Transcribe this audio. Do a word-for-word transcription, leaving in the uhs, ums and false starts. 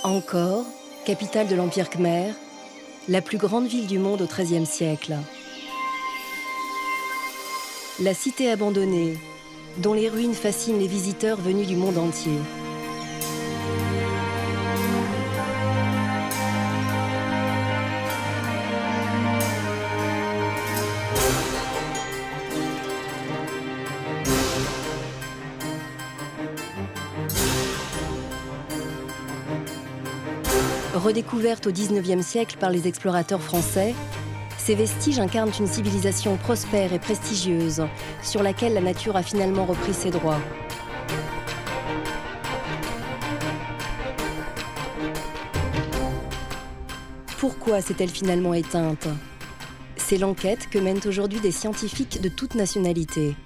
Angkor, capitale de l'Empire Khmer, la plus grande ville du monde au treizième siècle. La cité abandonnée, dont les ruines fascinent les visiteurs venus du monde entier. Redécouverte au dix-neuvième siècle par les explorateurs français, ces vestiges incarnent une civilisation prospère et prestigieuse, sur laquelle la nature a finalement repris ses droits. Pourquoi s'est-elle finalement éteinte? C'est l'enquête que mènent aujourd'hui des scientifiques de toutes nationalités.